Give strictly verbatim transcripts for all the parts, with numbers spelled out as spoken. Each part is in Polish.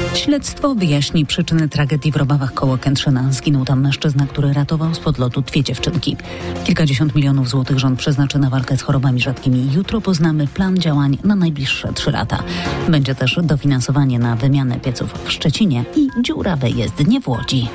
Śledztwo wyjaśni przyczyny tragedii w Robawach koło Kętrzyna. Zginął tam mężczyzna, który ratował spod lotu dwie dziewczynki. Kilkadziesiąt milionów złotych rząd przeznaczy na walkę z chorobami rzadkimi. Jutro poznamy plan działań na najbliższe trzy lata. Będzie też dofinansowanie na wymianę pieców w Szczecinie i dziurawe jezdnie w Łodzi.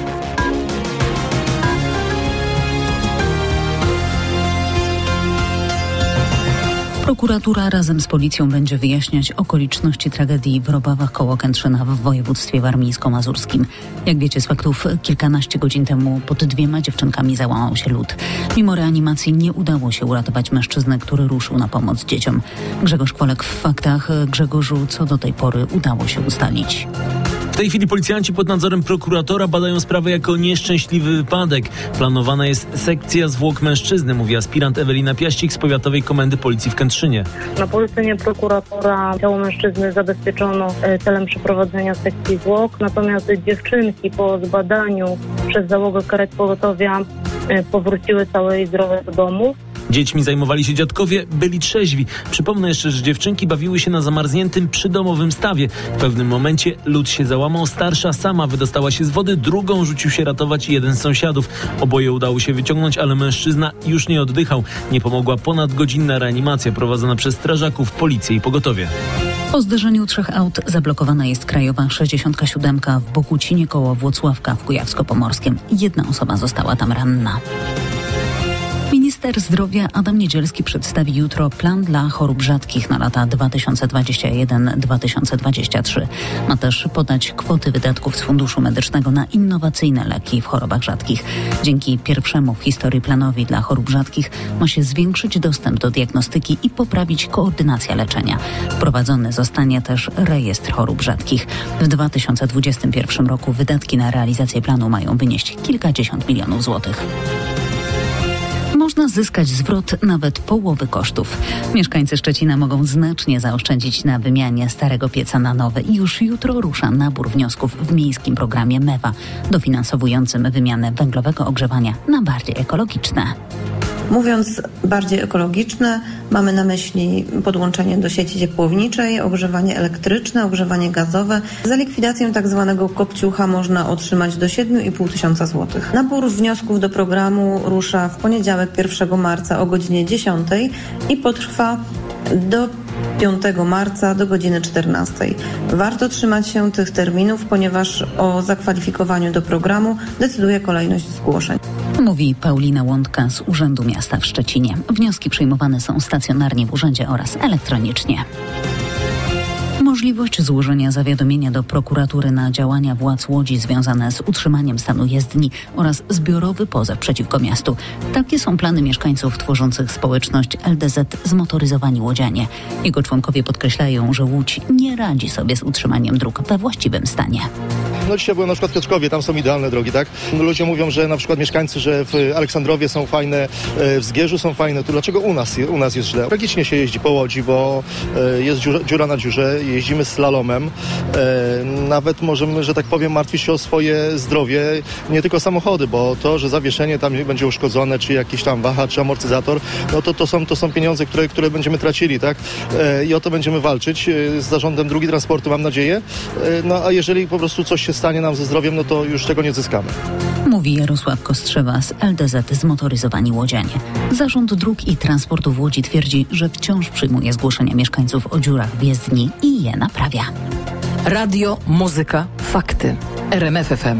Prokuratura razem z policją będzie wyjaśniać okoliczności tragedii w Robawach koło Kętrzyna w województwie warmińsko-mazurskim. Jak wiecie z faktów, kilkanaście godzin temu pod dwiema dziewczynkami załamał się lód. Mimo reanimacji nie udało się uratować mężczyzny, który ruszył na pomoc dzieciom. Grzegorz Kwolek w faktach. Grzegorzu, co do tej pory udało się ustalić? W tej chwili policjanci pod nadzorem prokuratora badają sprawę jako nieszczęśliwy wypadek. Planowana jest sekcja zwłok mężczyzny, mówi aspirant Ewelina Piaścik z Powiatowej Komendy Policji w Kętrzynie. Na polecenie prokuratora ciało mężczyzny zabezpieczono celem przeprowadzenia sekcji zwłok, natomiast dziewczynki po zbadaniu przez załogę karet pogotowia powróciły całe i zdrowe do domu. Dziećmi zajmowali się dziadkowie, byli trzeźwi. Przypomnę jeszcze, że dziewczynki bawiły się na zamarzniętym przydomowym stawie. W pewnym momencie lód się załamał, starsza sama wydostała się z wody, drugą rzucił się ratować jeden z sąsiadów. Oboje udało się wyciągnąć, ale mężczyzna już nie oddychał. Nie pomogła ponadgodzinna reanimacja prowadzona przez strażaków, policję i pogotowie. Po zderzeniu trzech aut zablokowana jest krajowa sześćdziesiąt siedem w Bogucinie koło Włocławka w Kujawsko-Pomorskiem. Jedna osoba została tam ranna. Minister zdrowia Adam Niedzielski przedstawi jutro plan dla chorób rzadkich na lata dwa tysiące dwudziesty pierwszy do dwa tysiące dwudziestego trzeciego. Ma też podać kwoty wydatków z Funduszu Medycznego na innowacyjne leki w chorobach rzadkich. Dzięki pierwszemu w historii planowi dla chorób rzadkich ma się zwiększyć dostęp do diagnostyki i poprawić koordynacja leczenia. Wprowadzony zostanie też rejestr chorób rzadkich. W dwa tysiące dwudziestym pierwszym roku wydatki na realizację planu mają wynieść kilkadziesiąt milionów złotych. Można zyskać zwrot nawet połowy kosztów. Mieszkańcy Szczecina mogą znacznie zaoszczędzić na wymianie starego pieca na nowy i już jutro rusza nabór wniosków w miejskim programie MEWA, dofinansowującym wymianę węglowego ogrzewania na bardziej ekologiczne. Mówiąc bardziej ekologiczne, mamy na myśli podłączenie do sieci ciepłowniczej, ogrzewanie elektryczne, ogrzewanie gazowe. Za likwidację tak zwanego kopciucha można otrzymać do siedem i pół tysiąca złotych. Nabór wniosków do programu rusza w poniedziałek pierwszego marca o godzinie dziesiątej i potrwa do piątego marca do godziny czternastej. Warto trzymać się tych terminów, ponieważ o zakwalifikowaniu do programu decyduje kolejność zgłoszeń. Mówi Paulina Łądka z Urzędu Miasta w Szczecinie. Wnioski przyjmowane są stacjonarnie w urzędzie oraz elektronicznie. Możliwość złożenia zawiadomienia do prokuratury na działania władz Łodzi związane z utrzymaniem stanu jezdni oraz zbiorowy pozew przeciwko miastu. Takie są plany mieszkańców tworzących społeczność L D Z Zmotoryzowani Łodzianie. Jego członkowie podkreślają, że Łódź nie radzi sobie z utrzymaniem dróg we właściwym stanie. No dzisiaj byłem na przykład w Piotrkowie, tam są idealne drogi, tak? Ludzie mówią, że na przykład mieszkańcy, że w Aleksandrowie są fajne, w Zgierzu są fajne, to dlaczego u nas, u nas jest źle? Tragicznie się jeździ po Łodzi, bo jest dziura, dziura na dziurze, jeździmy slalomem. Nawet możemy, że tak powiem, martwić się o swoje zdrowie, nie tylko samochody, bo to, że zawieszenie tam będzie uszkodzone, czy jakiś tam wahacz, czy amortyzator, no to, to, są, to są pieniądze, które, które będziemy tracili, tak? I o to będziemy walczyć z Zarządem Dróg i Transportu, mam nadzieję. No a jeżeli po prostu coś się stanie nam ze zdrowiem, no to już tego nie zyskamy. Mówi Jarosław Kostrzewa z L D Z Zmotoryzowani Łodzianie. Zarząd Dróg i Transportu w Łodzi twierdzi, że wciąż przyjmuje zgłoszenia mieszkańców o dziurach w jezdni i je naprawia. Radio, muzyka, fakty. R M F F M.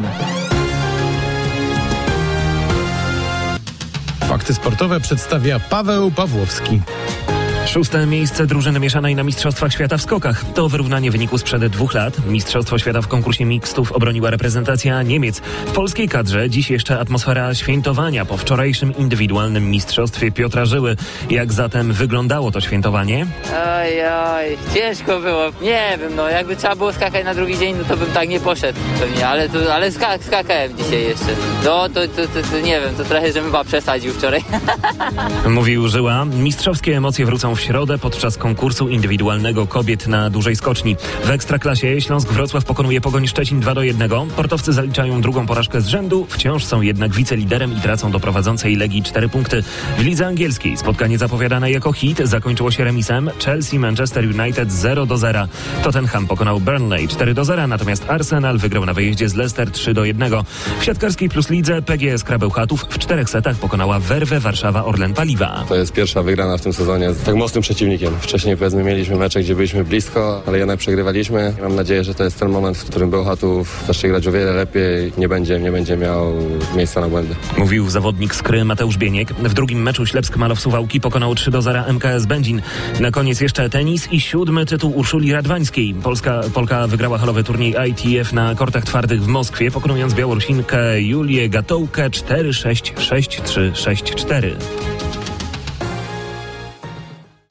Fakty sportowe przedstawia Paweł Pawłowski. Szóste miejsce drużyny mieszanej na Mistrzostwach Świata w skokach. To wyrównanie wyniku sprzed dwóch lat. Mistrzostwo Świata w konkursie mixtów obroniła reprezentacja Niemiec. W polskiej kadrze dziś jeszcze atmosfera świętowania po wczorajszym indywidualnym mistrzostwie Piotra Żyły. Jak zatem wyglądało to świętowanie? Oj, oj, ciężko było. Nie wiem, no jakby trzeba było skakać na drugi dzień, no to bym tak nie poszedł pewnie, ale, to, ale skak, skakałem dzisiaj jeszcze. No to, to, to, to nie wiem, to trochę, żebym chyba przesadził wczoraj. Mówił Żyła. Mistrzowskie emocje wrócą w środę podczas konkursu indywidualnego kobiet na dużej skoczni. W Ekstraklasie Śląsk Wrocław pokonuje Pogoń Szczecin dwa do jednego. Portowcy zaliczają drugą porażkę z rzędu, wciąż są jednak wiceliderem i tracą do prowadzącej Legii cztery punkty. W lidze angielskiej spotkanie zapowiadane jako hit zakończyło się remisem. Chelsea Manchester United zero do zera. Tottenham pokonał Burnley cztery do zera, natomiast Arsenal wygrał na wyjeździe z Leicester trzy do jednego. W siatkarskiej plus lidze P G S Krabeł Chatów w czterech setach pokonała Werwę Warszawa Orlen Paliwa. To jest pierwsza wygrana w tym sezonie z tak mocnym przeciwnikiem. Wcześniej powiedzmy mieliśmy mecze, gdzie byliśmy blisko, ale jednak przegrywaliśmy. Mam nadzieję, że to jest ten moment, w którym Bełchatów zacznie grać o wiele lepiej, nie będzie, nie będzie miał miejsca na błędy. Mówił zawodnik Skry Mateusz Bieniek. W drugim meczu Ślepsk Malow Suwałki pokonał trzy do zera M K S Będzin. Na koniec jeszcze tenis i siódmy tytuł Urszuli Radwańskiej. Polska, Polka wygrała halowy turniej I T F na kortach twardych w Moskwie, pokonując Białorusinkę Julię Gatołkę cztery sześć sześć trzy sześć cztery.